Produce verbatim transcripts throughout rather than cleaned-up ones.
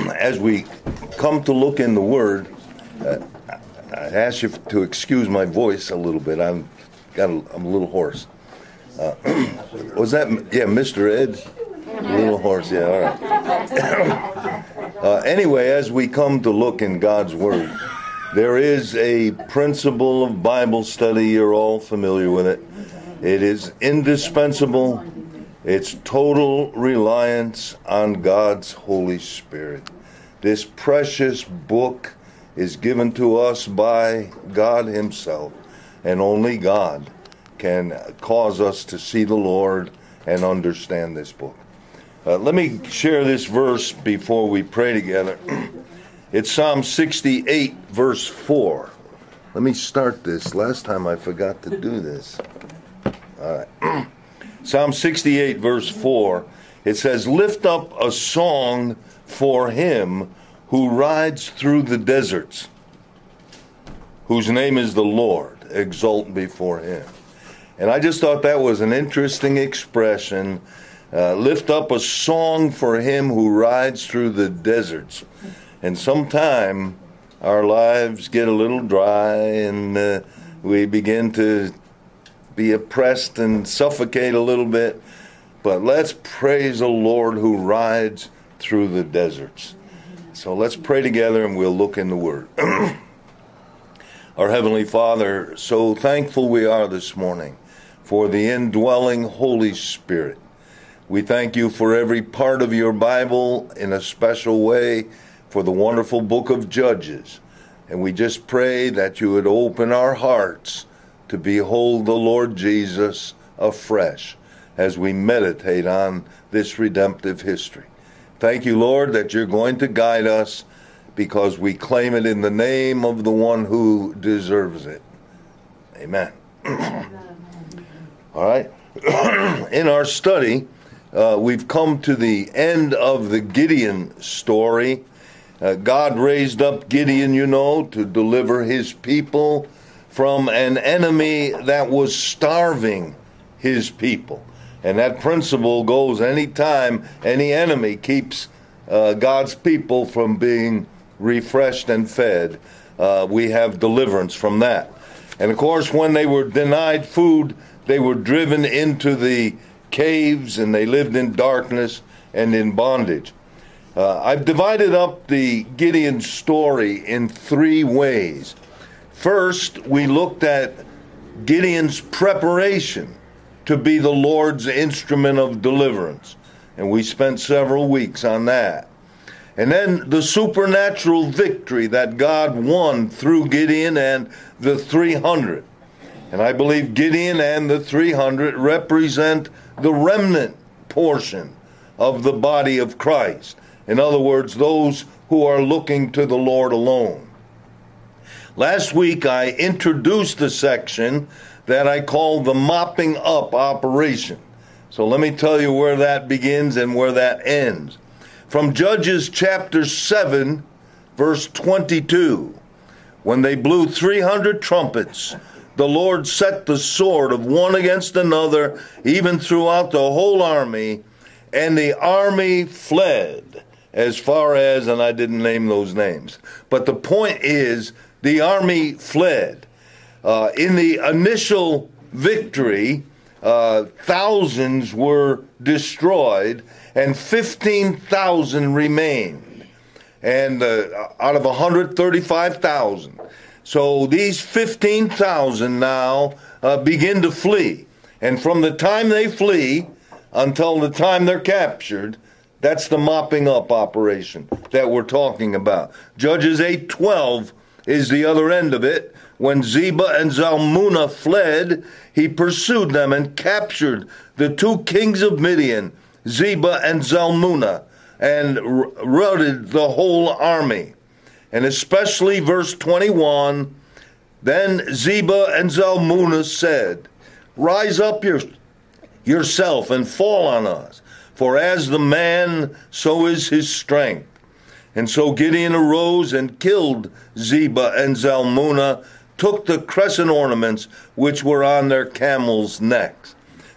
as we come to look in the Word, uh, I ask you to excuse my voice a little bit. I'm got a, I'm a little hoarse. Uh, was that, yeah, Mister Ed? A little hoarse, yeah, all right. uh, anyway, as we come to look in God's Word, there is a principle of Bible study. You're all familiar with it. It is indispensable. It's total reliance on God's Holy Spirit. This precious book is given to us by God Himself, and only God can cause us to see the Lord and understand this book. Uh, let me share this verse before we pray together. It's Psalm sixty-eight, verse four. Let me start this. Last time I forgot to do this. All right. Psalm sixty-eight, verse four. It says, "Lift up a song for him who rides through the deserts, whose name is the Lord. Exult before him." And I just thought that was an interesting expression. Uh, lift up a song for him who rides through the deserts. And sometime our lives get a little dry and uh, we begin to be oppressed and suffocate a little bit. But let's praise the Lord who rides through the deserts. So let's pray together and we'll look in the Word. Our Heavenly Father, so thankful we are this morning for the indwelling Holy Spirit. We thank you for every part of your Bible in a special way, for the wonderful book of Judges. And we just pray that you would open our hearts to behold the Lord Jesus afresh as we meditate on this redemptive history. Thank you, Lord, that you're going to guide us because we claim it in the name of the one who deserves it. Amen. All right. In our study, uh, we've come to the end of the Gideon story. Uh, God raised up Gideon, you know, to deliver his people from an enemy that was starving his people. And that principle goes anytime any enemy keeps uh, God's people from being refreshed and fed. Uh, we have deliverance from that. And of course, when they were denied food, they were driven into the caves and they lived in darkness and in bondage. Uh, I've divided up the Gideon story in three ways. First, we looked at Gideon's preparation to be the Lord's instrument of deliverance. And we spent several weeks on that. And then the supernatural victory that God won through Gideon and the three hundred. And I believe Gideon and the three hundred represent the remnant portion of the body of Christ. In other words, those who are looking to the Lord alone. Last week I introduced the section that I call the mopping up operation. So let me tell you where that begins and where that ends. From Judges chapter seven, verse twenty-two, when they blew three hundred trumpets, the Lord set the sword of one against another, even throughout the whole army, and the army fled as far as, and I didn't name those names, but the point is, the army fled. Uh, in the initial victory, uh, thousands were destroyed and fifteen thousand remained, and uh, out of one hundred thirty-five thousand. So these fifteen thousand now uh, begin to flee. And from the time they flee until the time they're captured, that's the mopping up operation that we're talking about. Judges eight twelve is the other end of it. When Zebah and Zalmunna fled, he pursued them and captured the two kings of Midian, Zebah and Zalmunna, and routed the whole army. And especially verse twenty-one, then Zebah and Zalmunna said, "Rise up your, yourself and fall on us, for as the man, so is his strength." And so Gideon arose and killed Zebah and Zalmunna, took the crescent ornaments which were on their camels' necks.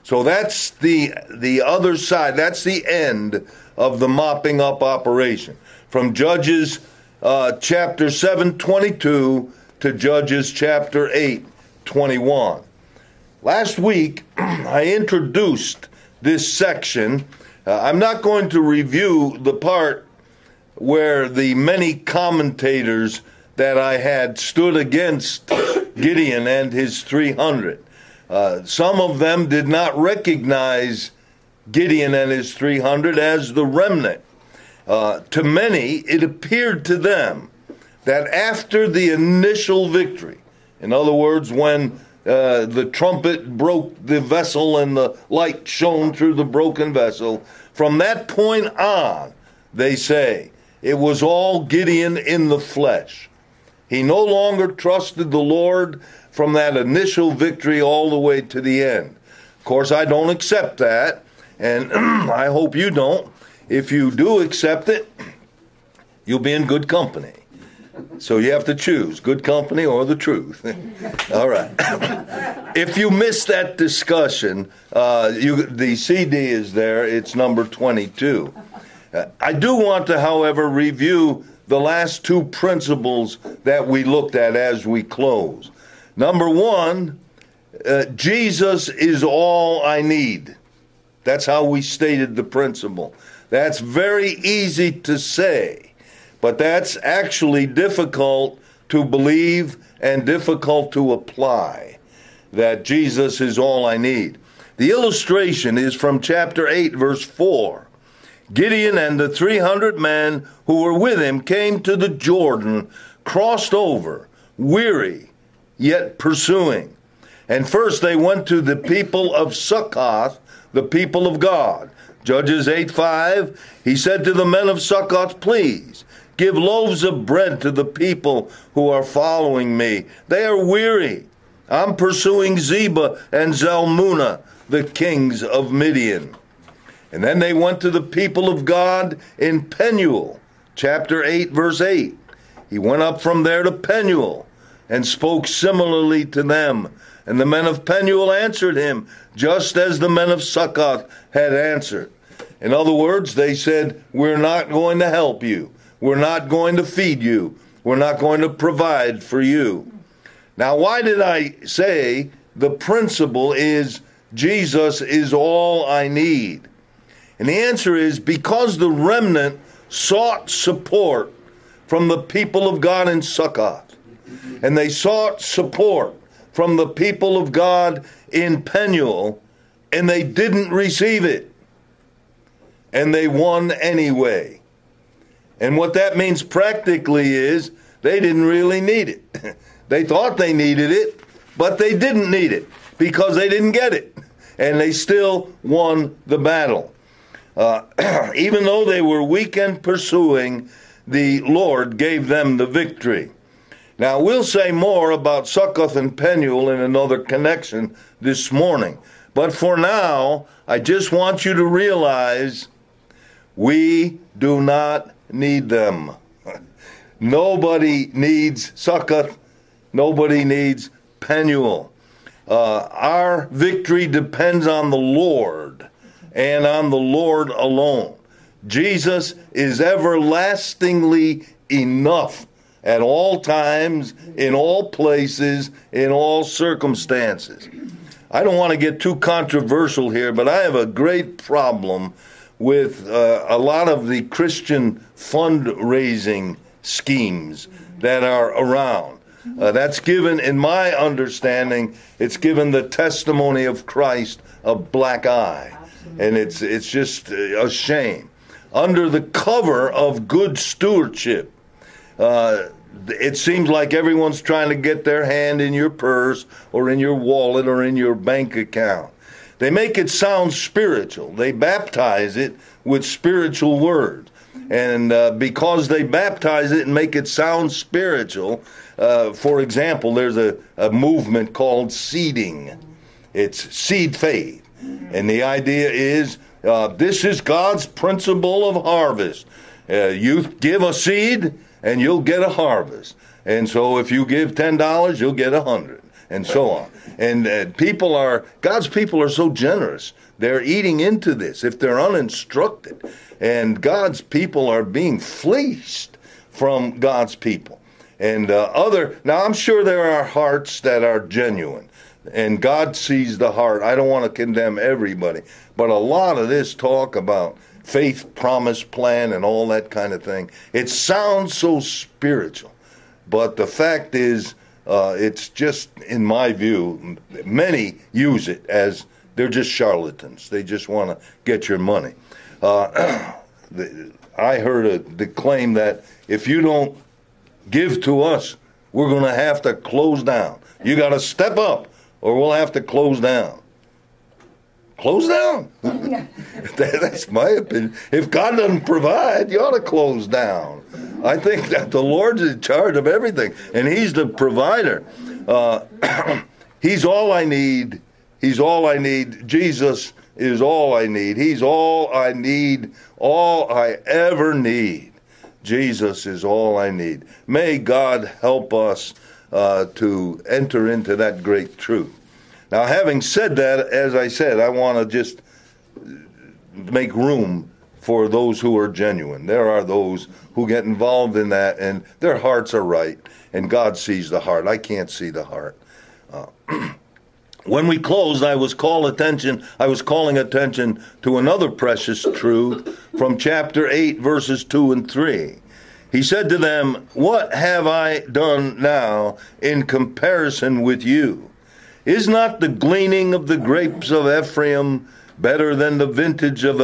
So that's the the other side. That's the end of the mopping up operation. From Judges uh, chapter seven, twenty-two to Judges chapter eight, twenty-one. Last week, I introduced this section. Uh, I'm not going to review the part where the many commentators that I had stood against Gideon and his three hundred. Uh, some of them did not recognize Gideon and his three hundred as the remnant. Uh, to many, it appeared to them that after the initial victory, in other words, when uh, the trumpet broke the vessel and the light shone through the broken vessel, from that point on, they say, it was all Gideon in the flesh. He no longer trusted the Lord from that initial victory all the way to the end. Of course, I don't accept that, and I hope you don't. If you do accept it, you'll be in good company. So you have to choose good company or the truth. All right. If you missed that discussion, uh, you, the C D is there. It's number twenty-two. Uh, I do want to, however, review the last two principles that we looked at as we close. Number one, uh, Jesus is all I need. That's how we stated the principle. That's very easy to say, but that's actually difficult to believe and difficult to apply, that Jesus is all I need. The illustration is from chapter eight, verse four. Gideon and the three hundred men who were with him came to the Jordan, crossed over, weary, yet pursuing. And first they went to the people of Succoth, the people of God. Judges eight five, he said to the men of Succoth, please, give loaves of bread to the people who are following me. They are weary. I'm pursuing Zebah and Zalmunna, the kings of Midian. And then they went to the people of God in Penuel, chapter eight, verse eight. He went up from there to Penuel and spoke similarly to them. And the men of Penuel answered him, just as the men of Succoth had answered. In other words, they said, we're not going to help you. We're not going to feed you. We're not going to provide for you. Now, why did I say the principle is Jesus is all I need? And the answer is because the remnant sought support from the people of God in Succoth. And they sought support from the people of God in Penuel, and they didn't receive it. And they won anyway. And what that means practically is they didn't really need it. They thought they needed it, but they didn't need it because they didn't get it. And they still won the battle. Uh, even though they were weak and pursuing, the Lord gave them the victory. Now, we'll say more about Succoth and Penuel in another connection this morning. But for now, I just want you to realize we do not need them. Nobody needs Succoth. Nobody needs Penuel. Uh, our victory depends on the Lord and on the Lord alone. Jesus is everlastingly enough at all times, in all places, in all circumstances. I don't want to get too controversial here, but I have a great problem with uh, a lot of the Christian fundraising schemes that are around. Uh, that's given, in my understanding, it's given the testimony of Christ a black eye. And it's it's just a shame. Under the cover of good stewardship, uh, it seems like everyone's trying to get their hand in your purse or in your wallet or in your bank account. They make it sound spiritual. They baptize it with spiritual words. And uh, because they baptize it and make it sound spiritual, uh, for example, there's a, a movement called seeding. It's seed faith. And the idea is, uh, this is God's principle of harvest. Uh, you give a seed and you'll get a harvest. And so if you give ten dollars, you'll get a hundred. and so on. And uh, people are, God's people are so generous. They're eating into this if they're uninstructed. And God's people are being fleeced from God's people. And uh, other, now I'm sure there are hearts that are genuine. And God sees the heart. I don't want to condemn everybody. But a lot of this talk about faith, promise, plan, and all that kind of thing, it sounds so spiritual. But the fact is, uh, it's just, in my view, many use it as they're just charlatans. They just want to get your money. Uh, the, I heard a, the claim that if you don't give to us, we're going to have to close down. You got to step up, or we'll have to close down. Close down? that, that's my opinion. If God doesn't provide, you ought to close down. I think that the Lord's in charge of everything, and He's the provider. Uh, he's all I need. He's all I need. Jesus is all I need. He's all I need, all I ever need. Jesus is all I need. May God help us uh, to enter into that great truth. Now, having said that, as I said, I want to just make room for those who are genuine. There are those who get involved in that, and their hearts are right, and God sees the heart. I can't see the heart. Uh, when we closed, I was call attention. I was calling attention to another precious truth from chapter eight, verses two and three. He said to them, "What have I done now in comparison with you? Is not the gleaning of the grapes of Ephraim better than the vintage of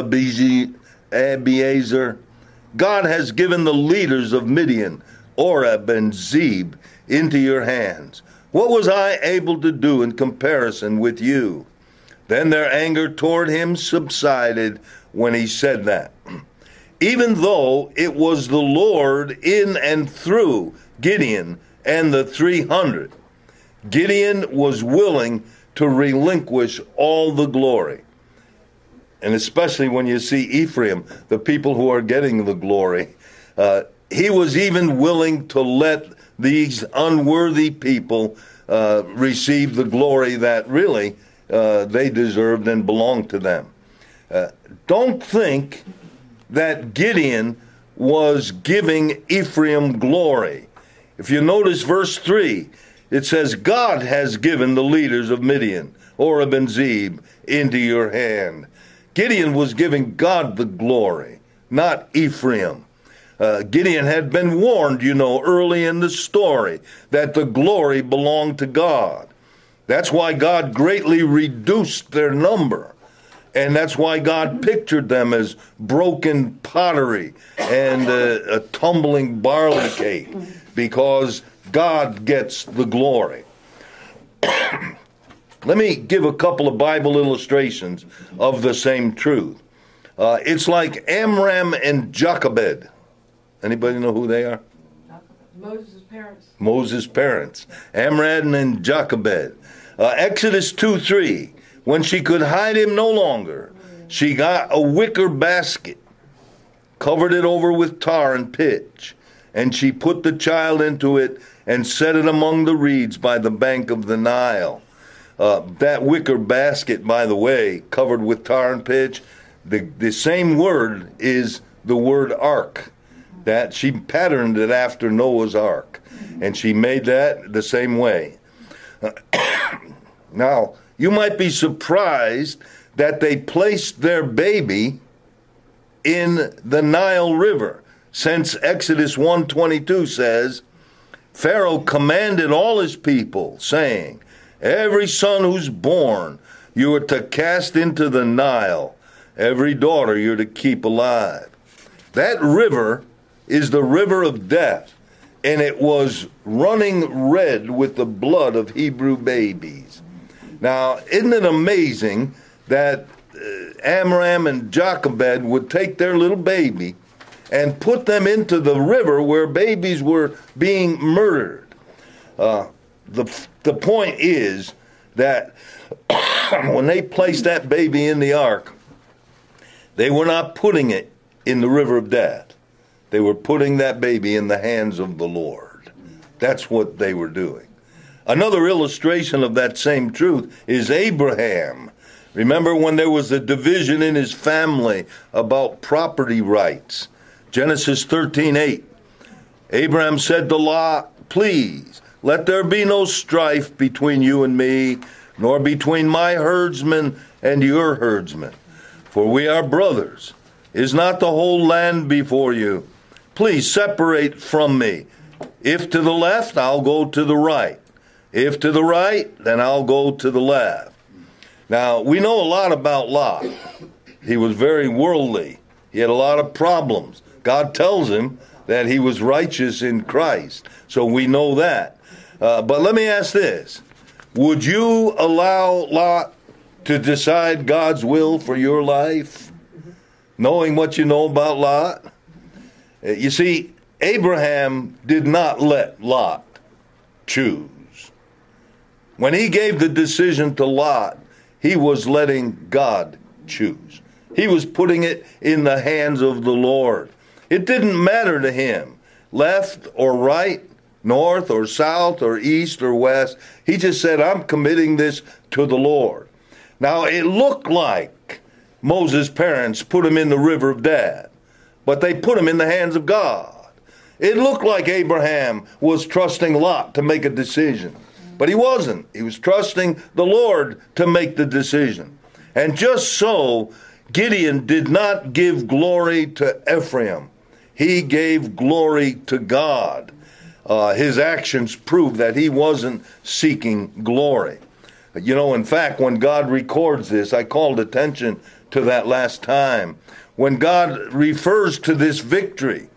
Abiezer? God has given the leaders of Midian, Oreb and Zeb, into your hands. What was I able to do in comparison with you?" Then their anger toward him subsided when he said that. Even though it was the Lord in and through Gideon and the three hundred, Gideon was willing to relinquish all the glory. And especially when you see Ephraim, the people who are getting the glory, uh, he was even willing to let these unworthy people uh, receive the glory that really uh, they deserved and belonged to them. Uh, don't think that Gideon was giving Ephraim glory. If you notice verse three, it says, God has given the leaders of Midian, Oreb and Zeb, into your hand. Gideon was giving God the glory, not Ephraim. Uh, Gideon had been warned, you know, early in the story that the glory belonged to God. That's why God greatly reduced their number. And that's why God pictured them as broken pottery and uh, a tumbling barley cake, because God gets the glory. Let me give a couple of Bible illustrations of the same truth. Uh, it's like Amram and Jochebed. Anybody know who they are? Moses' parents. Moses' parents. Amram and Jochebed. Uh, Exodus two three. When she could hide him no longer, she got a wicker basket, covered it over with tar and pitch, and she put the child into it and set it among the reeds by the bank of the Nile. Uh, that wicker basket, by the way, covered with tar and pitch, the, the same word is the word ark. That she patterned it after Noah's ark, and she made that the same way. Uh, now, you might be surprised that they placed their baby in the Nile River, since Exodus one twenty-two says, Pharaoh commanded all his people, saying, every son who's born you are to cast into the Nile. Every daughter you're to keep alive. That river is the river of death, and it was running red with the blood of Hebrew babies. Now, isn't it amazing that uh, Amram and Jochebed would take their little baby and put them into the river where babies were being murdered? Uh, the, the point is that when they placed that baby in the ark, they were not putting it in the river of death. They were putting that baby in the hands of the Lord. That's what they were doing. Another illustration of that same truth is Abraham. Remember when there was a division in his family about property rights? Genesis thirteen eight. Abraham said to Lot, "Please, let there be no strife between you and me, nor between my herdsmen and your herdsmen. For we are brothers. Is not the whole land before you? Please separate from me. If to the left, I'll go to the right. If to the right, then I'll go to the left." Now, we know a lot about Lot. He was very worldly. He had a lot of problems. God tells him that he was righteous in Christ. So we know that. Uh, but let me ask this. Would you allow Lot to decide God's will for your life, knowing what you know about Lot? Uh, you see, Abraham did not let Lot choose. When he gave the decision to Lot, he was letting God choose. He was putting it in the hands of the Lord. It didn't matter to him, left or right, north or south or east or west. He just said, "I'm committing this to the Lord." Now, it looked like Moses' parents put him in the river of death, but they put him in the hands of God. It looked like Abraham was trusting Lot to make a decision, but he wasn't. He was trusting the Lord to make the decision. And just so, Gideon did not give glory to Ephraim. He gave glory to God. Uh, his actions prove that he wasn't seeking glory. You know, in fact, when God records this, I called attention to that last time. When God refers to this victory,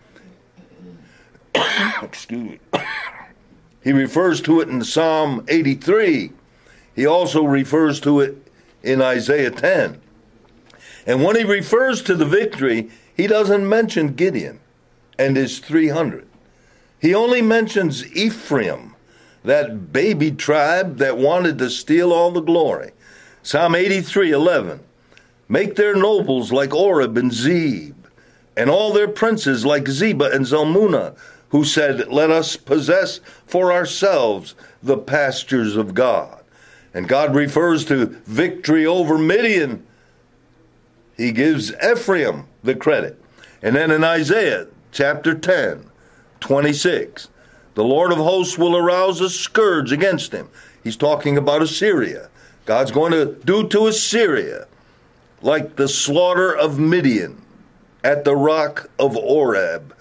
excuse me, he refers to it in Psalm eighty-three. He also refers to it in Isaiah ten. And when he refers to the victory, he doesn't mention Gideon and his three hundred. He only mentions Ephraim, that baby tribe that wanted to steal all the glory. Psalm eighty-three eleven. Make their nobles like Oreb and Zeb, and all their princes like Zebah and Zalmunna, who said, "Let us possess for ourselves the pastures of God." And God refers to victory over Midian. He gives Ephraim the credit. And then in Isaiah chapter ten, twenty-six, the Lord of hosts will arouse a scourge against him. He's talking about Assyria. God's going to do to Assyria like the slaughter of Midian at the rock of Oreb.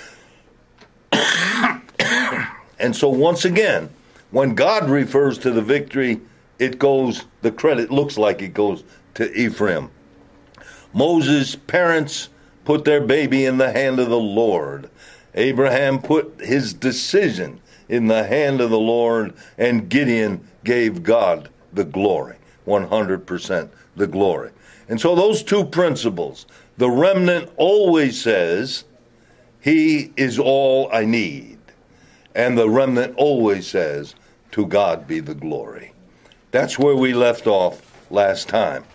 And so once again, when God refers to the victory, it goes, the credit looks like it goes to Ephraim. Moses' parents put their baby in the hand of the Lord. Abraham put his decision in the hand of the Lord, and Gideon gave God the glory, one hundred percent the glory. And so those two principles, the remnant always says, "He is all I need." And the remnant always says, "To God be the glory." That's where we left off last time.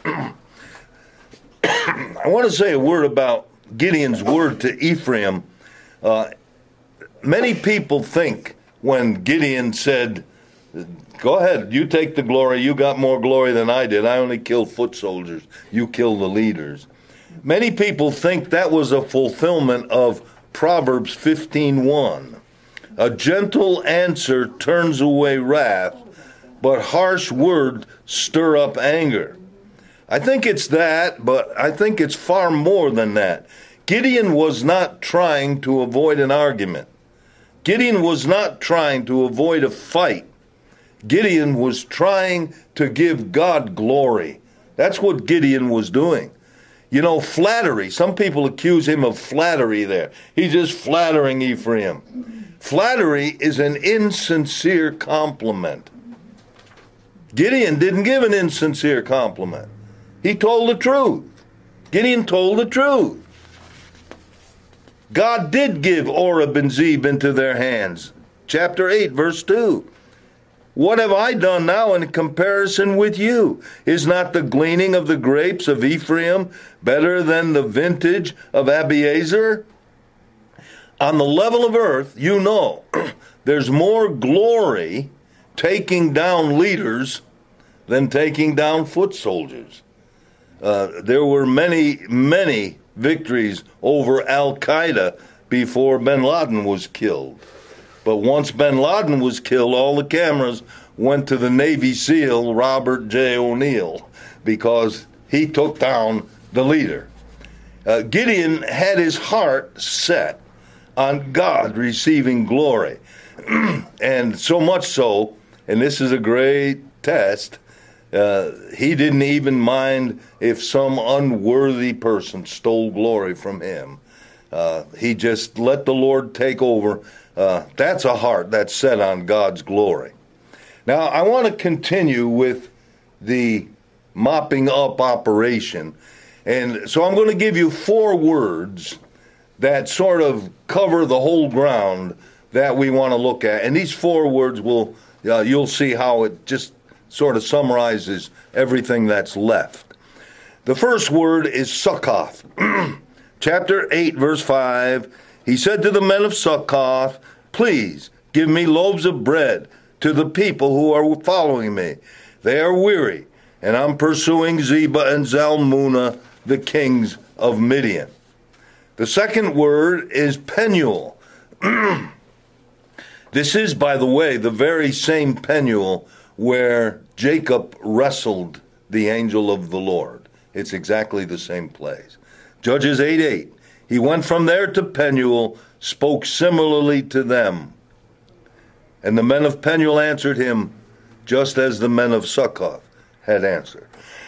I want to say a word about Gideon's word to Ephraim. Uh, many people think when Gideon said, "Go ahead, you take the glory, you got more glory than I did. I only killed foot soldiers, you killed the leaders." Many people think that was a fulfillment of Proverbs fifteen one. A gentle answer turns away wrath, but harsh words stir up anger. I think it's that, but I think it's far more than that. Gideon was not trying to avoid an argument. Gideon was not trying to avoid a fight. Gideon was trying to give God glory. That's what Gideon was doing. You know, flattery. Some people accuse him of flattery there. He's just flattering Ephraim. Flattery is an insincere compliment. Gideon didn't give an insincere compliment. He told the truth. Gideon told the truth. God did give Oreb and Zeb into their hands. Chapter eight, verse two. What have I done now in comparison with you? Is not the gleaning of the grapes of Ephraim better than the vintage of Abiezer? On the level of earth, you know, there's more glory taking down leaders than taking down foot soldiers. Uh, there were many, many victories over Al-Qaeda before bin Laden was killed. But once bin Laden was killed, all the cameras went to the Navy SEAL Robert J. O'Neill because he took down the leader. Uh, Gideon had his heart set on God receiving glory. And so much so, and this is a great test, uh, he didn't even mind if some unworthy person stole glory from him. Uh, he just let the Lord take over. Uh, that's a heart that's set on God's glory. Now, I want to continue with the mopping up operation. And so I'm going to give you four words that sort of cover the whole ground that we want to look at. And these four words will, uh, you'll see how it just sort of summarizes everything that's left. The first word is Succoth. Chapter eight, verse five, he said to the men of Succoth, please give me loaves of bread to the people who are following me. They are weary, and I'm pursuing Zebah and Zalmunna, the kings of Midian. The second word is Penuel. This is, by the way, the very same Penuel where Jacob wrestled the angel of the Lord. It's exactly the same place. Judges eight eight. He went from there to Penuel, spoke similarly to them. And the men of Penuel answered him, just as the men of Succoth had answered.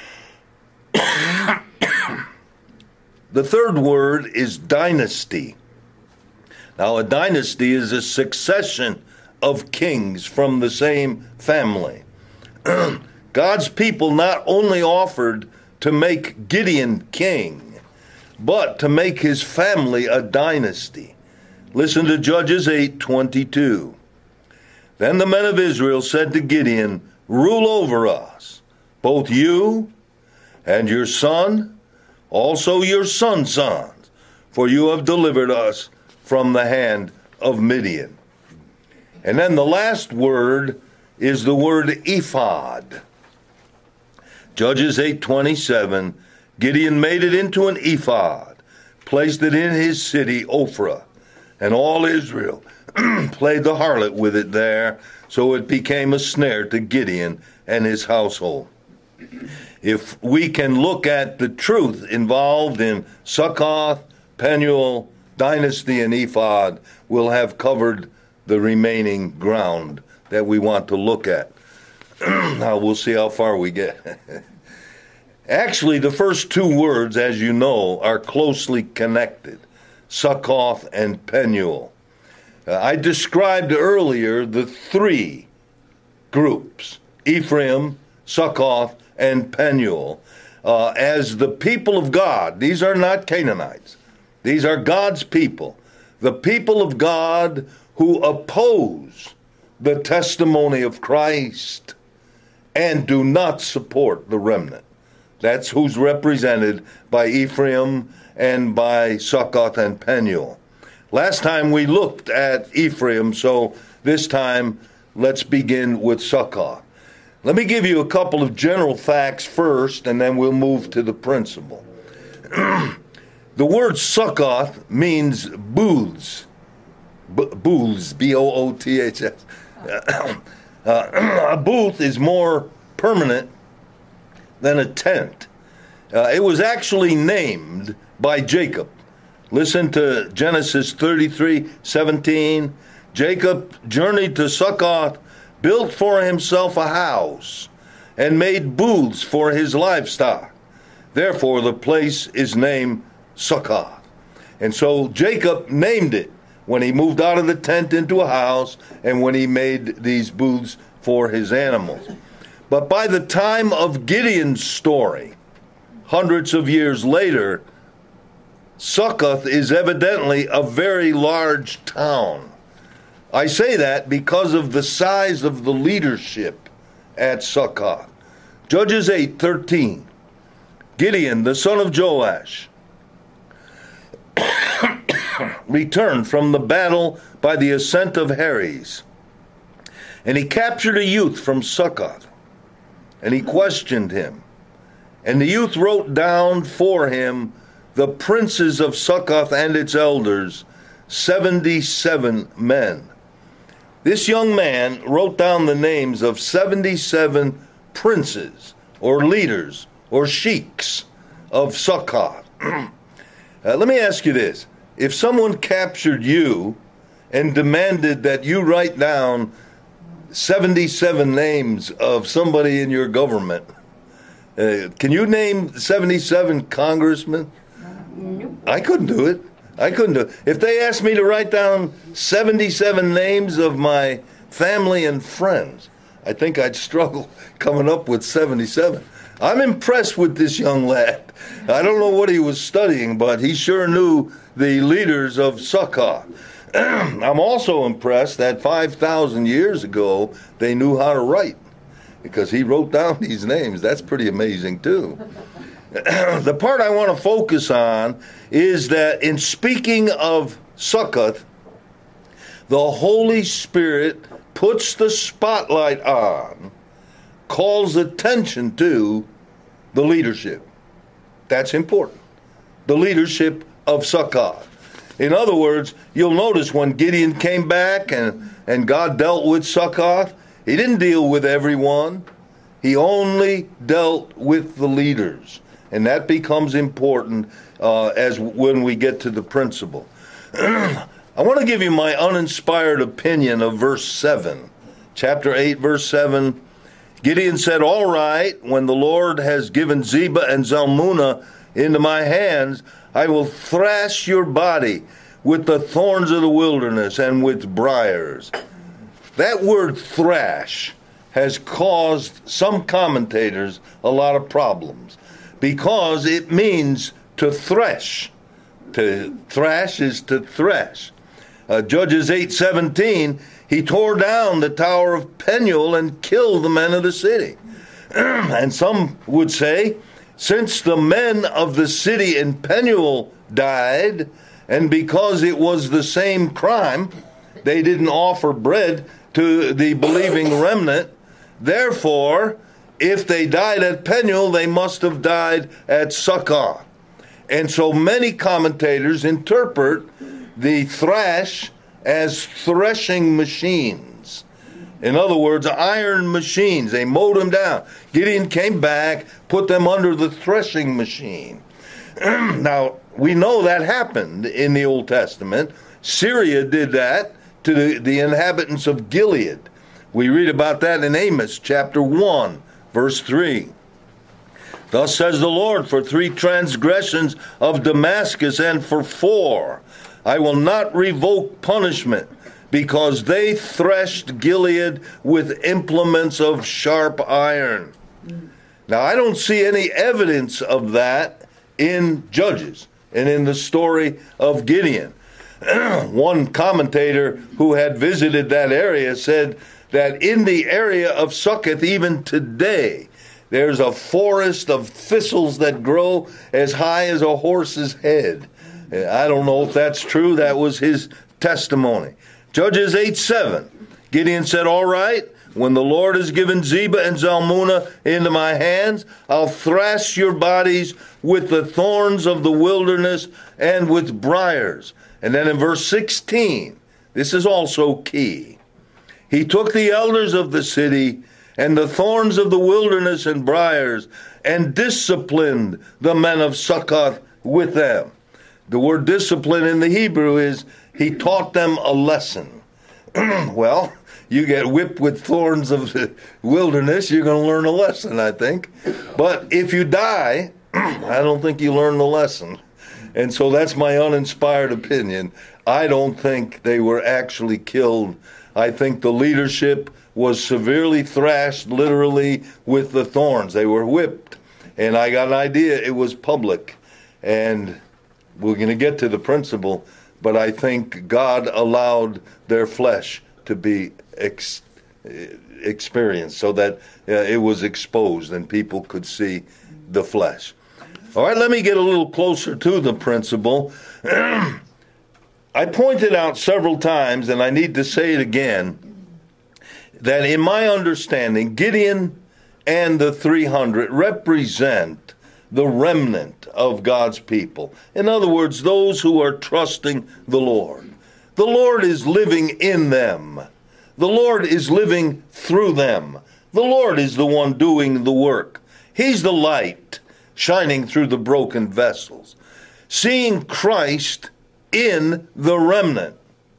The third word is dynasty. Now, a dynasty is a succession of kings from the same family. God's people not only offered to make Gideon king, but to make his family a dynasty. Listen to Judges eight twenty-two. Then the men of Israel said to Gideon, rule over us, both you and your son, also your son's sons, for you have delivered us from the hand of Midian. And then the last word is the word ephod. Judges eight twenty-seven, Gideon made it into an ephod, placed it in his city, Ophrah, and all Israel played the harlot with it there, so it became a snare to Gideon and his household. If we can look at the truth involved in Succoth, Penuel, dynasty, and ephod, we'll have covered the remaining ground that we want to look at. Now we'll see how far we get. Actually, the first two words, as you know, are closely connected, Succoth and Penuel. Uh, I described earlier the three groups, Ephraim, Succoth, and Penuel, uh, as the people of God. These are not Canaanites. These are God's people, the people of God who oppose the testimony of Christ and do not support the remnant. That's who's represented by Ephraim and by Succoth and Penuel. Last time we looked at Ephraim, so this time let's begin with Succoth. Let me give you a couple of general facts first, and then we'll move to the principle. The word Succoth means booths. B- booths, B O O T H S. Uh, a booth is more permanent than a tent. Uh, it was actually named by Jacob. Listen to Genesis thirty-three seventeen. Jacob journeyed to Succoth, built for himself a house, and made booths for his livestock. Therefore, the place is named Succoth. And so Jacob named it when he moved out of the tent into a house and when he made these booths for his animals. But by the time of Gideon's story, hundreds of years later, Succoth is evidently a very large town. I say that because of the size of the leadership at Succoth. Judges eight thirteen. Gideon, the son of Joash, returned from the battle by the ascent of Heres. And he captured a youth from Succoth, and he questioned him. And the youth wrote down for him the princes of Succoth and its elders, seventy-seven men. This young man wrote down the names of seventy-seven princes, or leaders, or sheiks of Succoth. uh, let me ask you this. If someone captured you and demanded that you write down seventy-seven names of somebody in your government, uh, can you name seventy-seven congressmen? I couldn't do it. I couldn't do it. If they asked me to write down seventy-seven names of my family and friends, I think I'd struggle coming up with seventy-seven. I'm impressed with this young lad. I don't know what he was studying, but he sure knew the leaders of Succoth. I'm also impressed that five thousand years ago, they knew how to write, because he wrote down these names. That's pretty amazing, too. The part I want to focus on is that in speaking of Succoth, the Holy Spirit puts the spotlight on, calls attention to the leadership. That's important. The leadership of Succoth. In other words, you'll notice when Gideon came back and, and God dealt with Succoth, he didn't deal with everyone. He only dealt with the leaders. And that becomes important uh, as when we get to the principle. I want to give you my uninspired opinion of verse seven. Chapter eight, verse seven. Gideon said, "All right, when the Lord has given Zebah and Zalmunna into my hands, I will thrash your body with the thorns of the wilderness and with briars." That word thrash has caused some commentators a lot of problems, because it means to thresh. To thrash is to thresh. Uh, Judges eight seventeen, he tore down the tower of Penuel and killed the men of the city. And some would say, since the men of the city in Penuel died, and because it was the same crime, they didn't offer bread to the believing remnant, therefore, if they died at Penuel, they must have died at Succoth. And so many commentators interpret the thrash as threshing machines. In other words, iron machines. They mowed them down. Gideon came back, put them under the threshing machine. Now, we know that happened in the Old Testament. Syria did that to the, the inhabitants of Gilead. We read about that in Amos chapter one. Verse three, "Thus says the Lord, for three transgressions of Damascus and for four, I will not revoke punishment, because they threshed Gilead with implements of sharp iron." Now, I don't see any evidence of that in Judges and in the story of Gideon. One commentator who had visited that area said that in the area of Succoth, even today, there's a forest of thistles that grow as high as a horse's head. I don't know if that's true. That was his testimony. Judges eight seven. Gideon said, "All right, when the Lord has given Zebah and Zalmunna into my hands, I'll thrash your bodies with the thorns of the wilderness and with briars." And then in verse sixteen, this is also key. "He took the elders of the city and the thorns of the wilderness and briars and disciplined the men of Succoth with them." The word discipline in the Hebrew is he taught them a lesson. Well, you get whipped with thorns of the wilderness, you're going to learn a lesson, I think. But if you die, I don't think you learn the lesson. And so that's my uninspired opinion. I don't think they were actually killed. I think the leadership was severely thrashed, literally, with the thorns. They were whipped. And I got an idea it was public. And we're going to get to the principle, but I think God allowed their flesh to be ex- experienced so that uh, it was exposed and people could see the flesh. All right, let me get a little closer to the principle. I pointed out several times, and I need to say it again, that in my understanding, Gideon and the three hundred represent the remnant of God's people. In other words, those who are trusting the Lord. The Lord is living in them. The Lord is living through them. The Lord is the one doing the work. He's the light shining through the broken vessels. Seeing Christ in the remnant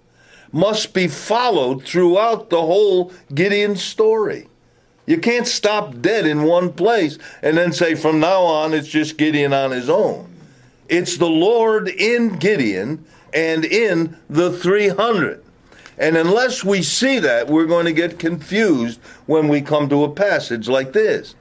must be followed throughout the whole Gideon story. You can't stop dead in one place and then say from now on it's just Gideon on his own. It's the Lord in Gideon and in the three hundred. And unless we see that, we're going to get confused when we come to a passage like this.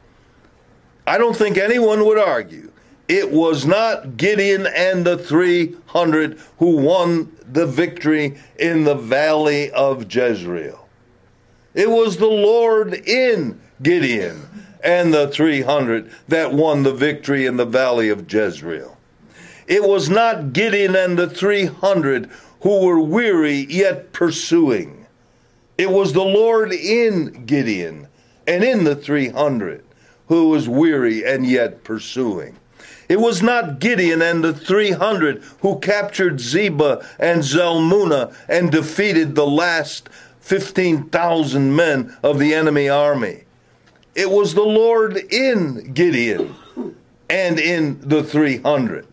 I don't think anyone would argue it was not Gideon and the three hundred who won the victory in the valley of Jezreel. It was the Lord in Gideon and the three hundred that won the victory in the valley of Jezreel. It was not Gideon and the three hundred who were weary yet pursuing. It was the Lord in Gideon and in the three hundred who was weary and yet pursuing. It was not Gideon and the three hundred who captured Zebah and Zalmunna and defeated the last fifteen thousand men of the enemy army. It was the Lord in Gideon and in the three hundred.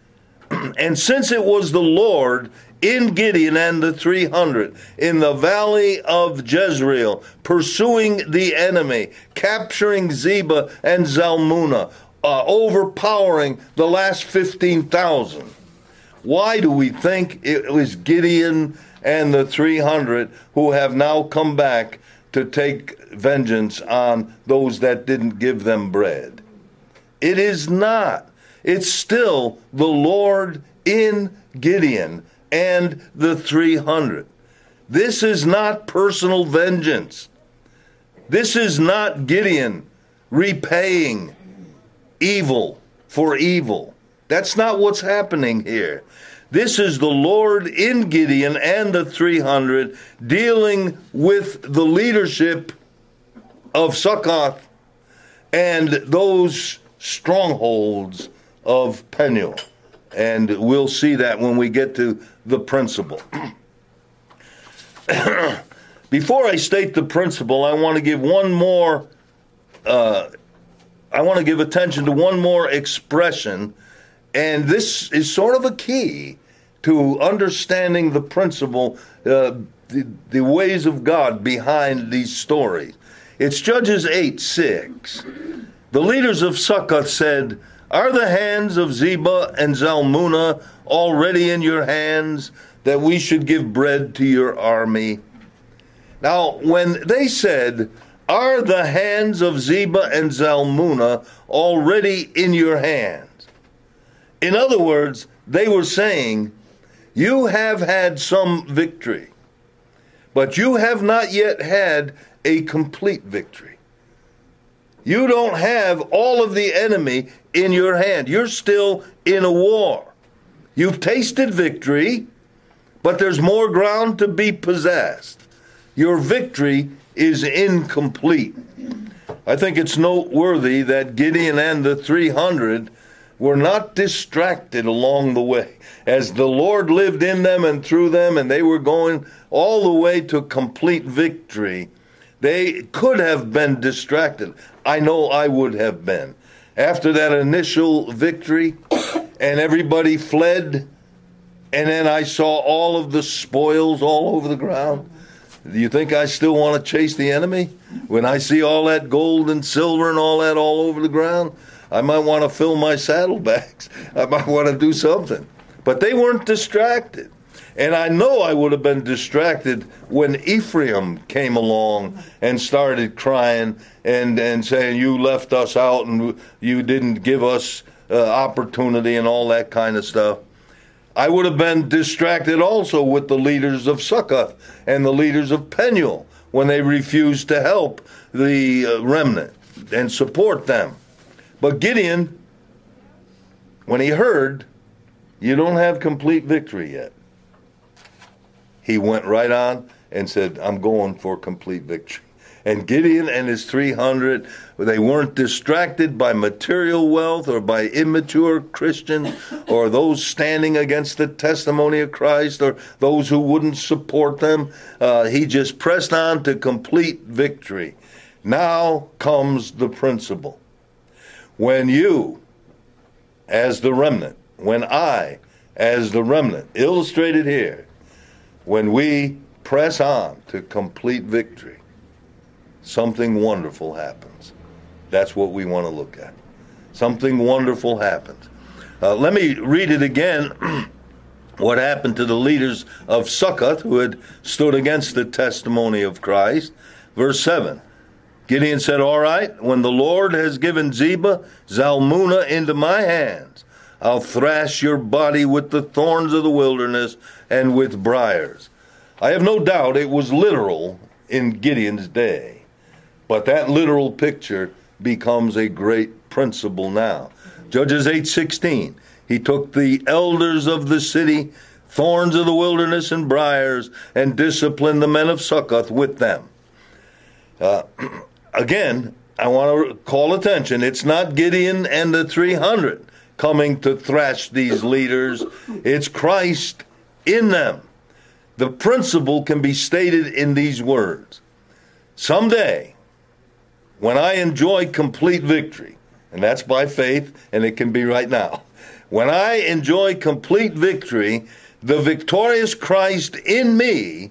And since it was the Lord in Gideon and the three hundred in the valley of Jezreel, pursuing the enemy, capturing Zebah and Zalmunna, uh, overpowering the last fifteen thousand, why do we think it was Gideon and the three hundred who have now come back to take vengeance on those that didn't give them bread? It is not. It's still the Lord in Gideon and the three hundred. This is not personal vengeance. This is not Gideon repaying evil for evil. That's not what's happening here. This is the Lord in Gideon and the three hundred dealing with the leadership of Succoth and those strongholds of Peniel. And we'll see that when we get to the principle. Before I state the principle, I want to give one more, uh, I want to give attention to one more expression, and this is sort of a key to understanding the principle, uh, the, the ways of God behind these stories. It's Judges eight six. The leaders of Succoth said, "Are the hands of Zebah and Zalmunna already in your hands, that we should give bread to your army?" Now, when they said, "Are the hands of Zebah and Zalmunna already in your hands?" in other words, they were saying, you have had some victory, but you have not yet had a complete victory. You don't have all of the enemy in your hand. You're still in a war. You've tasted victory, but there's more ground to be possessed. Your victory is incomplete. I think it's noteworthy that Gideon and the three hundred were not distracted along the way. As the Lord lived in them and through them, and they were going all the way to complete victory, they could have been distracted. I know I would have been. After that initial victory, and everybody fled, and then I saw all of the spoils all over the ground. Do you think I still want to chase the enemy? When I see all that gold and silver and all that all over the ground, I might want to fill my saddlebags. I might want to do something. But they weren't distracted. And I know I would have been distracted when Ephraim came along and started crying and, and saying, you left us out and you didn't give us uh, opportunity and all that kind of stuff. I would have been distracted also with the leaders of Succoth and the leaders of Peniel when they refused to help the uh, remnant and support them. But Gideon, when he heard, you don't have complete victory yet, he went right on and said, I'm going for complete victory. And Gideon and his three hundred, they weren't distracted by material wealth or by immature Christians or those standing against the testimony of Christ or those who wouldn't support them. Uh, he just pressed on to complete victory. Now comes the principle. When you, as the remnant, when I, as the remnant, illustrated here, when we press on to complete victory, something wonderful happens. That's what we want to look at. Something wonderful happens. Uh, let me read it again. What happened to the leaders of Succoth who had stood against the testimony of Christ. Verse seven. Gideon said, all right, when the Lord has given Zebah, Zalmunna into my hands, I'll thrash your body with the thorns of the wilderness and with briars. I have no doubt it was literal in Gideon's day, but that literal picture becomes a great principle now. Judges eight sixteen, he took the elders of the city, thorns of the wilderness and briars, and disciplined the men of Succoth with them. Uh, again, I want to call attention. It's not Gideon and the three hundred coming to thrash these leaders. It's Christ in them. The principle can be stated in these words. Someday, when I enjoy complete victory, and that's by faith, and it can be right now. When I enjoy complete victory, the victorious Christ in me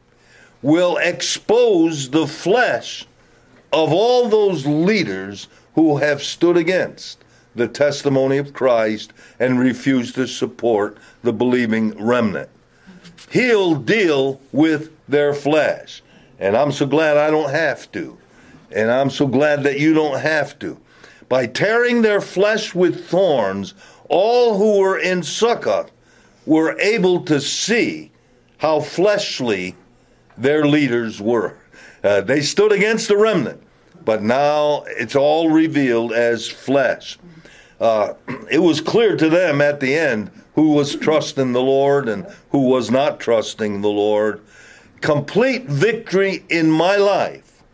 will expose the flesh of all those leaders who have stood against the testimony of Christ and refused to support the believing remnant. He'll deal with their flesh. And I'm so glad I don't have to. And I'm so glad that you don't have to. By tearing their flesh with thorns, all who were in Succoth were able to see how fleshly their leaders were. Uh, they stood against the remnant, but now it's all revealed as flesh. Uh, it was clear to them at the end who was trusting the Lord and who was not trusting the Lord. Complete victory in my life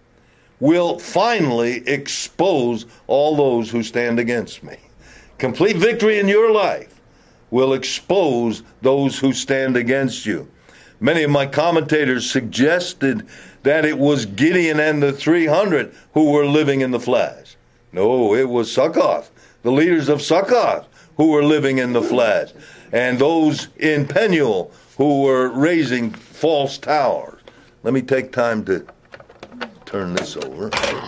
will finally expose all those who stand against me. Complete victory in your life will expose those who stand against you. Many of my commentators suggested that it was Gideon and the three hundred who were living in the flesh. No, it was Succoth, the leaders of Succoth, who were living in the flesh, and those in Penuel who were raising false towers. Let me take time to turn this over.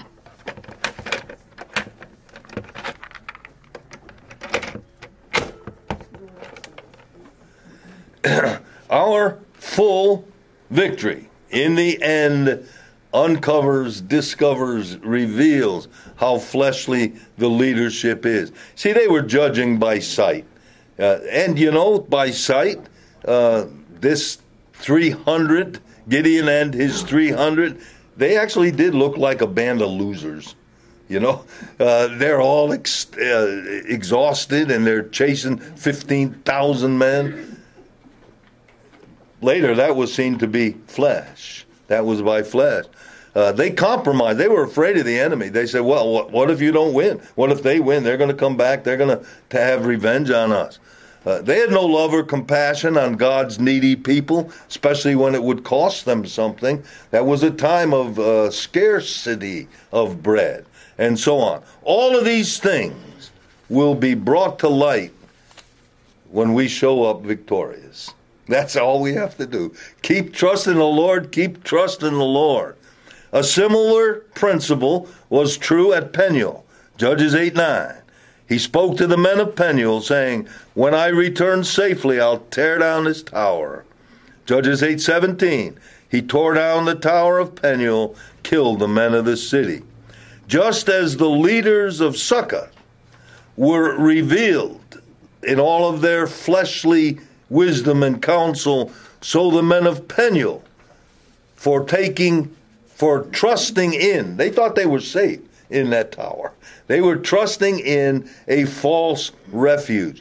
Our full victory in the end uncovers, discovers, reveals how fleshly the leadership is. See, they were judging by sight. Uh, and, you know, by sight, uh, this three hundred, Gideon and his three hundred, they actually did look like a band of losers. You know, uh, they're all ex- uh, exhausted and they're chasing fifteen thousand men. Later, that was seen to be flesh. That was by flesh. Uh, they compromised. They were afraid of the enemy. They said, well, what, what if you don't win? What if they win? They're going to come back. They're going to, to have revenge on us. Uh, they had no love or compassion on God's needy people, especially when it would cost them something. That was a time of uh, scarcity of bread and so on. All of these things will be brought to light when we show up victorious. That's all we have to do. Keep trusting the Lord. Keep trusting the Lord. A similar principle was true at Penuel, Judges eight nine. He spoke to the men of Penuel, saying, when I return safely, I'll tear down this tower. Judges eight seventeen. He tore down the tower of Penuel, killed the men of the city. Just as the leaders of Succoth were revealed in all of their fleshly wisdom and counsel, so the men of Penuel, for taking, for trusting in, they thought they were safe in that tower. They were trusting in a false refuge.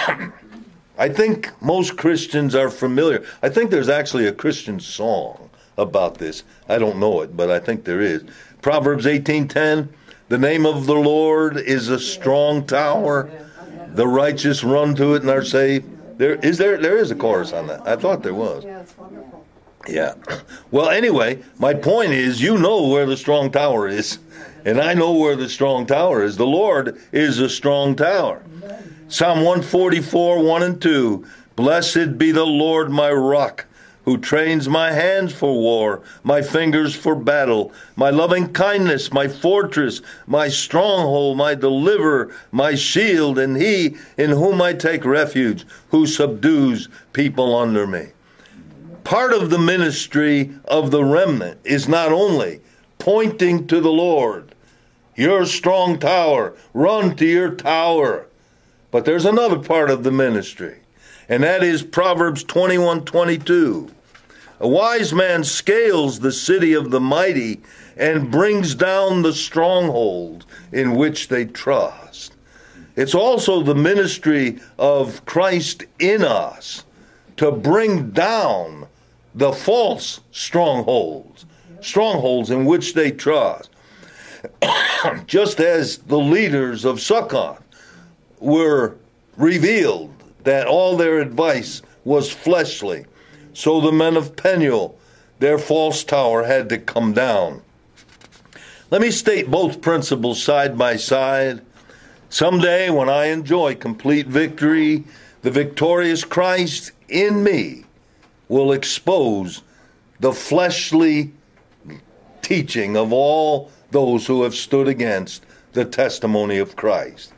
I think most Christians are familiar. I think there's actually a Christian song about this. I don't know it, but I think there is. Proverbs eighteen ten, the name of the Lord is a strong tower. The righteous run to it and are saved. There is there there is a chorus on that. I thought there was. Yeah, it's wonderful. Yeah. Well, anyway, my point is, you know where the strong tower is, and I know where the strong tower is. The Lord is a strong tower. Psalm one forty-four, one and two. Blessed be the Lord my rock, who trains my hands for war, my fingers for battle, my loving kindness, my fortress, my stronghold, my deliverer, my shield, and he in whom I take refuge, who subdues people under me. Part of the ministry of the remnant is not only pointing to the Lord, your strong tower, run to your tower, but there's another part of the ministry, and that is Proverbs twenty-one twenty-two. A wise man scales the city of the mighty and brings down the stronghold in which they trust. It's also the ministry of Christ in us to bring down the false strongholds, strongholds in which they trust. Just as the leaders of Succoth were revealed that all their advice was fleshly, so the men of Peniel, their false tower had to come down. Let me state both principles side by side. Someday when I enjoy complete victory, the victorious Christ in me will expose the fleshly teaching of all those who have stood against the testimony of Christ.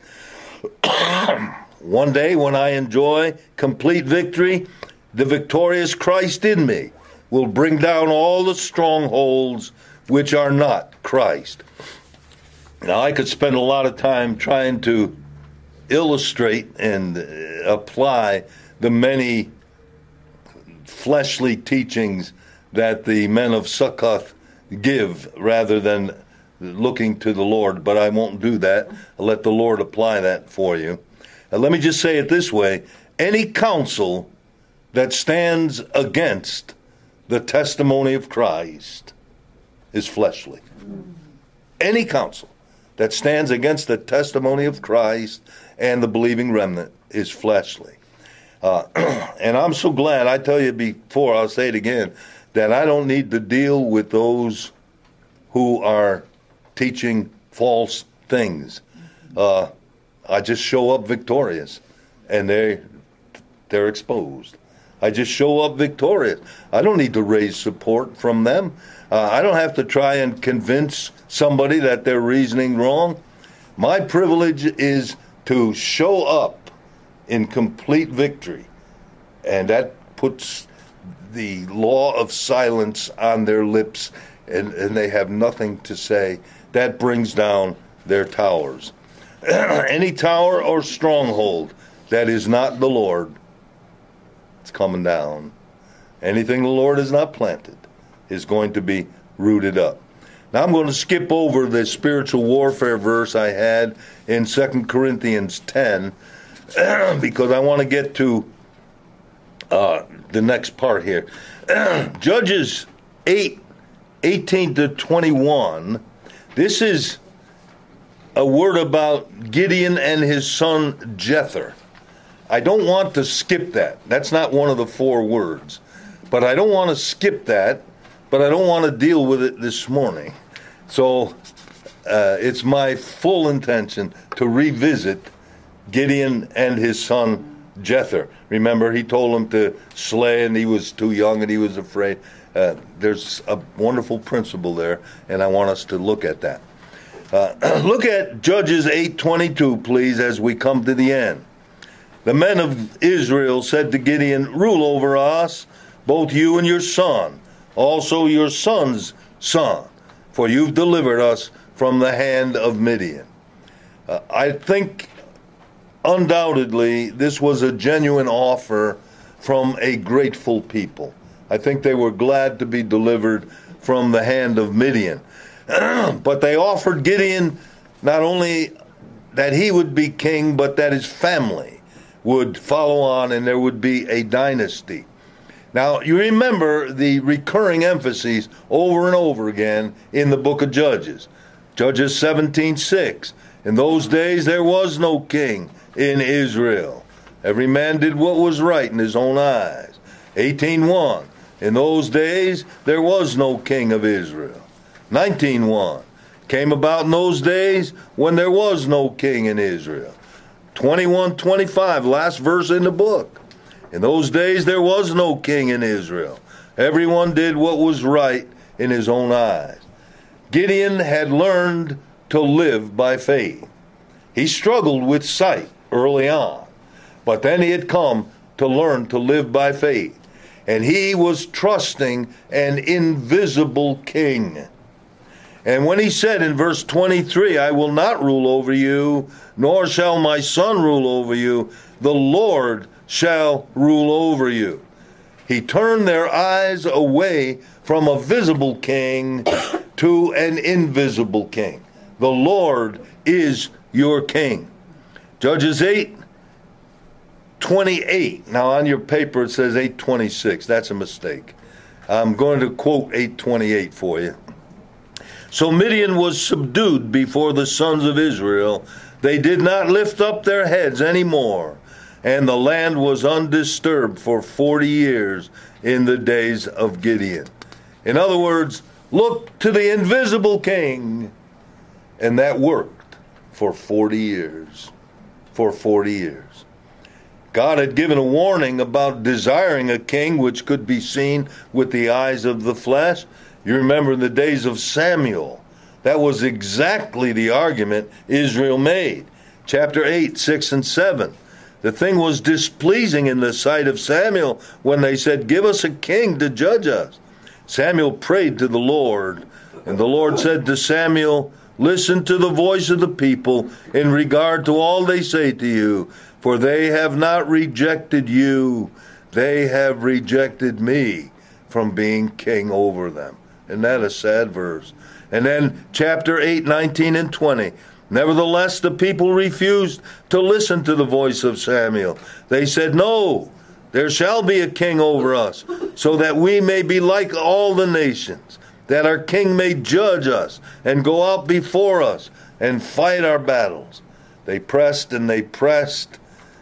One day when I enjoy complete victory, the victorious Christ in me will bring down all the strongholds which are not Christ. Now, I could spend a lot of time trying to illustrate and apply the many fleshly teachings that the men of Succoth give rather than looking to the Lord, but I won't do that. I'll let the Lord apply that for you. Now, let me just say it this way. Any counsel that stands against the testimony of Christ is fleshly. Any counsel that stands against the testimony of Christ and the believing remnant is fleshly. Uh, and I'm so glad, I tell you before, I'll say it again, that I don't need to deal with those who are teaching false things. Uh, I just show up victorious, and they, they're exposed. I just show up victorious. I don't need to raise support from them. Uh, I don't have to try and convince somebody that they're reasoning wrong. My privilege is to show up in complete victory, and that puts the law of silence on their lips, and, and they have nothing to say. That brings down their towers. Any tower or stronghold that is not the Lord, it's coming down. Anything the Lord has not planted is going to be rooted up. Now I'm going to skip over the spiritual warfare verse I had in Second Corinthians ten because I want to get to uh, the next part here. Judges eight, eighteen to twenty-one. This is a word about Gideon and his son Jether. I don't want to skip that. That's not one of the four words. But I don't want to skip that, but I don't want to deal with it this morning. So uh, it's my full intention to revisit Gideon and his son Jether. Remember, he told him to slay, and he was too young and he was afraid. Uh, there's a wonderful principle there, and I want us to look at that. Uh, look at Judges eight twenty-two, please, as we come to the end. The men of Israel said to Gideon, "Rule over us, both you and your son, also your son's son, for you've delivered us from the hand of Midian." Uh, I think undoubtedly this was a genuine offer from a grateful people. I think they were glad to be delivered from the hand of Midian. But they offered Gideon not only that he would be king, but that his family would follow on and there would be a dynasty. Now, you remember the recurring emphases over and over again in the book of Judges. Judges seventeen six. In those days there was no king in Israel. Every man did what was right in his own eyes. eighteen one. In those days there was no king of Israel. nineteen one. Came about in those days when there was no king in Israel. twenty-one twenty-five, last verse in the book. In those days there was no king in Israel. Everyone did what was right in his own eyes. Gideon had learned to live by faith. He struggled with sight early on, but then he had come to learn to live by faith. And he was trusting an invisible king. And when he said in verse twenty-three, I will not rule over you, nor shall my son rule over you, the Lord shall rule over you. He turned their eyes away from a visible king to an invisible king. The Lord is your king. Judges eight twenty-eight. Now on your paper it says eight twenty-six. That's a mistake. I'm going to quote eight twenty-eight for you. So Midian was subdued before the sons of Israel. They did not lift up their heads any more. And the land was undisturbed for forty years in the days of Gideon. In other words, look to the invisible king. And that worked for forty years. For forty years. God had given a warning about desiring a king which could be seen with the eyes of the flesh. You remember the days of Samuel. That was exactly the argument Israel made. Chapter eight, six, and seven. The thing was displeasing in the sight of Samuel when they said, give us a king to judge us. Samuel prayed to the Lord, and the Lord said to Samuel, listen to the voice of the people in regard to all they say to you, for they have not rejected you, they have rejected me from being king over them. Isn't that a sad verse? And then chapter eight, nineteen, and twenty. Nevertheless, the people refused to listen to the voice of Samuel. They said, no, there shall be a king over us, so that we may be like all the nations, that our king may judge us and go out before us and fight our battles. They pressed and they pressed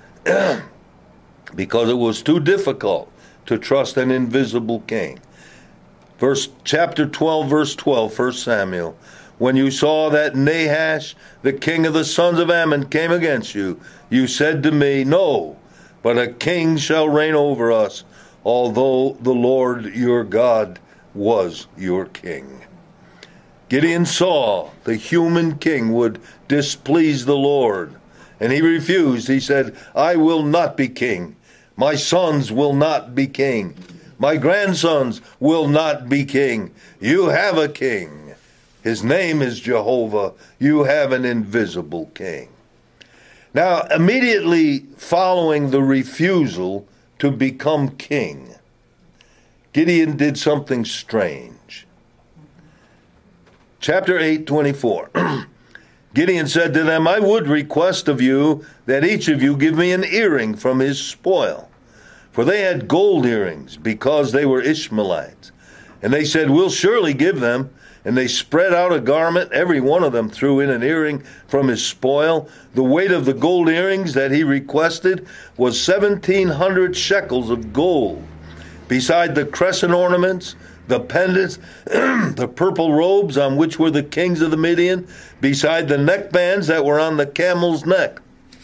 because it was too difficult to trust an invisible king. Verse chapter twelve, verse twelve, First Samuel. When you saw that Nahash, the king of the sons of Ammon, came against you, you said to me, no, but a king shall reign over us, although the Lord your God was your king. Gideon saw the human king would displease the Lord, and he refused. He said, I will not be king. My sons will not be king. My grandsons will not be king. You have a king. His name is Jehovah. You have an invisible king. Now, immediately following the refusal to become king, Gideon did something strange. Chapter eight, twenty-four. Gideon said to them, I would request of you that each of you give me an earring from his spoil. For they had gold earrings, because they were Ishmaelites. And they said, we'll surely give them. And they spread out a garment. Every one of them threw in an earring from his spoil. The weight of the gold earrings that he requested was seventeen hundred shekels of gold. Beside the crescent ornaments, the pendants, the purple robes on which were the kings of the Midian, beside the neckbands that were on the camel's neck.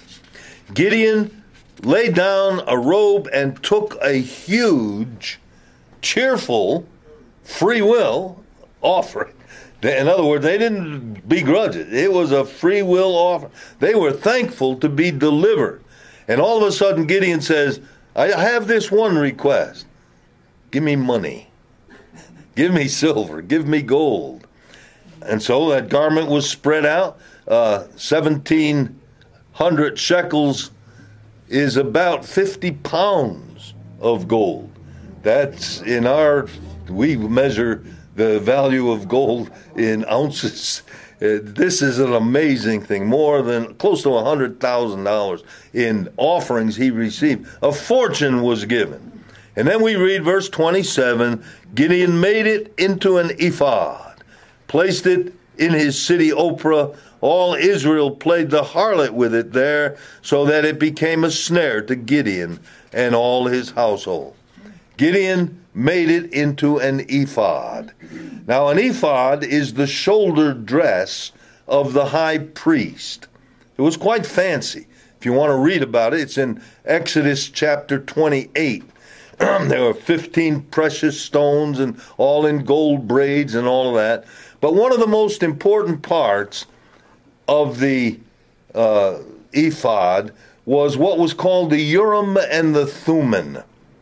Gideon laid down a robe and took a huge, cheerful, free will offering. In other words, they didn't begrudge it. It was a free will offer. They were thankful to be delivered. And all of a sudden Gideon says, I have this one request. Give me money. Give me silver. Give me gold. And so that garment was spread out. Uh, seventeen hundred shekels is about fifty pounds of gold. That's in our, we measure the value of gold in ounces. Uh, this is an amazing thing. More than close to one hundred thousand dollars in offerings he received. A fortune was given. And then we read verse twenty-seven, Gideon made it into an ephod, placed it in his city Ophrah. All Israel played the harlot with it there, so that it became a snare to Gideon and all his household. Gideon made it into an ephod. Now, an ephod is the shoulder dress of the high priest. It was quite fancy. If you want to read about it, it's in Exodus chapter twenty-eight. There were fifteen precious stones and all in gold braids and all of that. But one of the most important parts of the uh, ephod was what was called the Urim and the Thummim.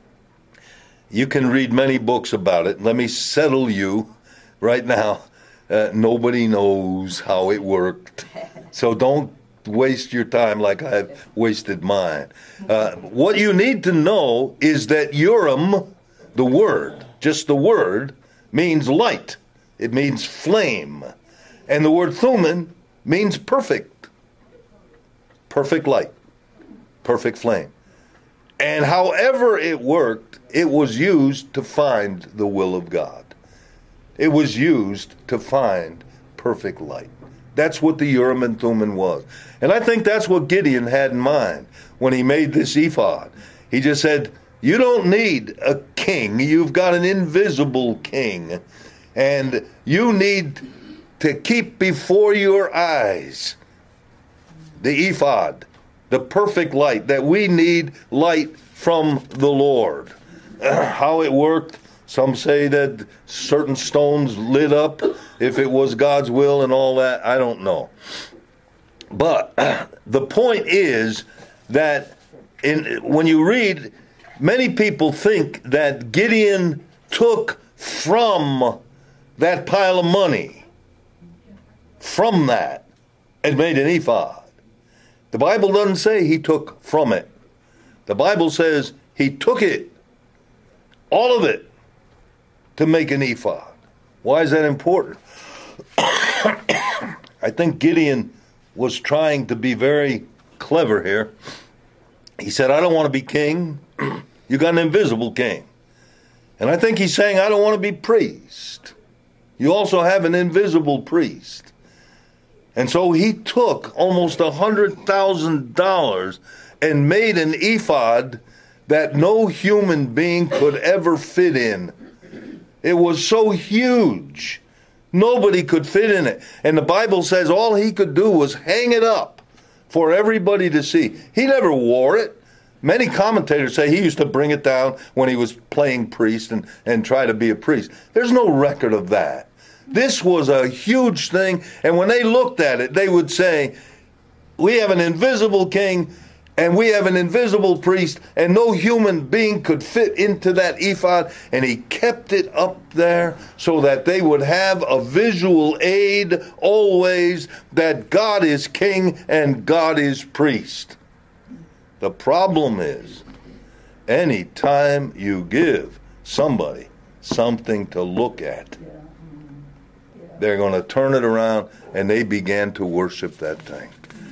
You can read many books about it. Let me settle you right now. Uh, nobody knows how it worked. So don't waste your time like I've wasted mine. Uh, what you need to know is that Urim, the word, just the word, means light. It means flame. And the word Thummim means perfect. Perfect light. Perfect flame. And however it worked, it was used to find the will of God. It was used to find perfect light. That's what the Urim and Thummim was. And I think that's what Gideon had in mind when he made this ephod. He just said, you don't need a king. You've got an invisible king. And you need to keep before your eyes the ephod, the perfect light, that we need light from the Lord. Uh, how it worked, some say that certain stones lit up if it was God's will and all that. I don't know. But uh, the point is that in, when you read, many people think that Gideon took from that pile of money, from that, and made an ephod. The Bible doesn't say he took from it. The Bible says he took it, all of it, to make an ephod. Why is that important? I think Gideon was trying to be very clever here. He said, I don't want to be king. You got an invisible king. And I think he's saying, I don't want to be priest. You also have an invisible priest. And so he took almost one hundred thousand dollars and made an ephod that no human being could ever fit in. It was so huge. Nobody could fit in it. And the Bible says all he could do was hang it up for everybody to see. He never wore it. Many commentators say he used to bring it down when he was playing priest and, and try to be a priest. There's no record of that. This was a huge thing, and when they looked at it, they would say, we have an invisible king, and we have an invisible priest, and no human being could fit into that ephod, and he kept it up there so that they would have a visual aid always that God is king and God is priest. The problem is, any time you give somebody something to look at, they're going to turn it around, and they began to worship that thing.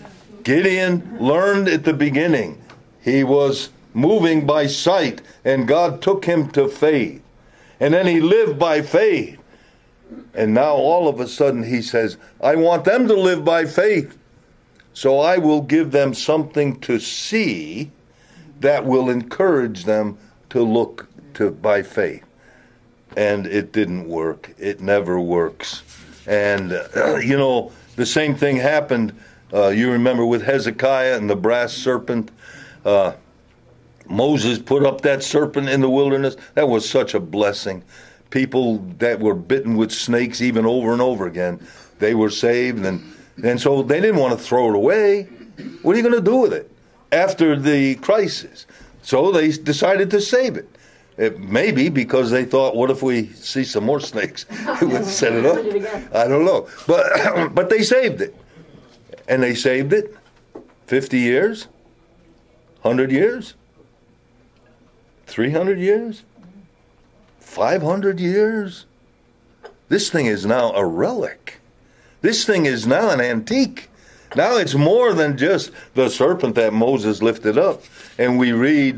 Gideon learned at the beginning. He was moving by sight, and God took him to faith. And then he lived by faith. And now all of a sudden he says, I want them to live by faith. So I will give them something to see that will encourage them to look to by faith. And it didn't work. It never works. And, uh, you know, the same thing happened, uh, you remember, with Hezekiah and the brass serpent. Uh, Moses put up that serpent in the wilderness. That was such a blessing. People that were bitten with snakes even over and over again, they were saved. And, and so they didn't want to throw it away. What are you going to do with it after the crisis? So they decided to save it. It maybe because they thought, what if we see some more snakes? It would set it up. I don't know. But but they saved it. And they saved it fifty years, one hundred years, three hundred years, five hundred years. This thing is now a relic. This thing is now an antique. Now it's more than just the serpent that Moses lifted up. And we read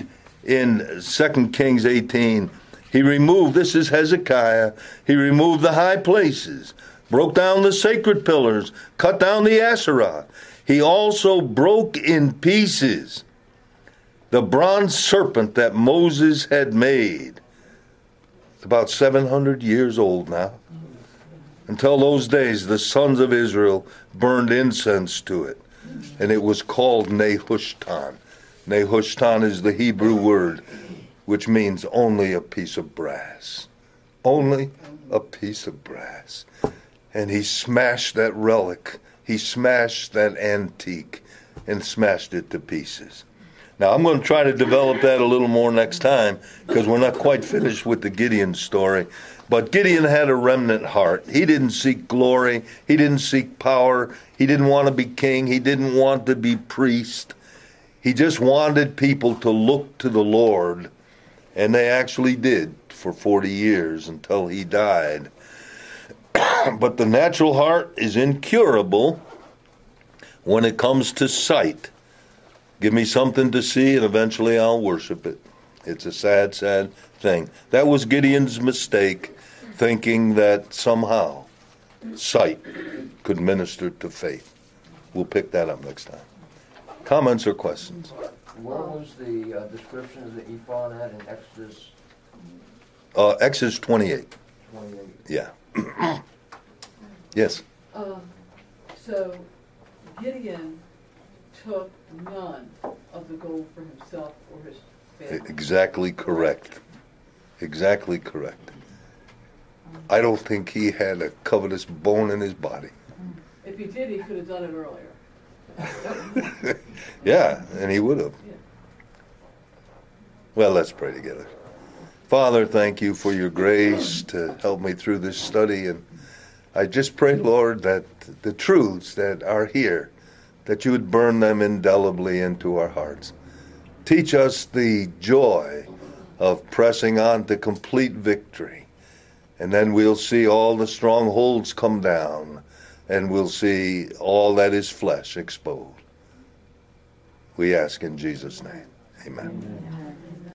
in Second Kings eighteen. He removed, this is Hezekiah, he removed the high places, broke down the sacred pillars, cut down the Asherah. He also broke in pieces the bronze serpent that Moses had made. It's about seven hundred years old now. Until those days, the sons of Israel burned incense to it, and it was called Nehushtan. Nehushtan is the Hebrew word which means only a piece of brass. Only a piece of brass. And he smashed that relic. He smashed that antique and smashed it to pieces. Now, I'm going to try to develop that a little more next time because we're not quite finished with the Gideon story. But Gideon had a remnant heart. He didn't seek glory. He didn't seek power. He didn't want to be king. He didn't want to be priest. He just wanted people to look to the Lord. And they actually did for forty years until he died. But the natural heart is incurable when it comes to sight. Give me something to see and eventually I'll worship it. It's a sad, sad thing. That was Gideon's mistake, thinking that somehow sight could minister to faith. We'll pick that up next time. Comments or questions? Where was the uh, description of the ephod at in Exodus Uh, Exodus twenty-eight. twenty-eight? Yeah. Yes. Um, so Gideon took none of the gold for himself or his family. Exactly correct. Exactly correct. I don't think he had a covetous bone in his body. If he did, he could have done it earlier. Yeah, and he would have. Yeah. Well, let's pray together. Father, thank you for your grace to help me through this study. And I just pray, Lord, that the truths that are here, that you would burn them indelibly into our hearts. Teach us the joy of pressing on to complete victory. And then we'll see all the strongholds come down, and we'll see all that is flesh exposed. We ask in Jesus' name. Amen. Amen.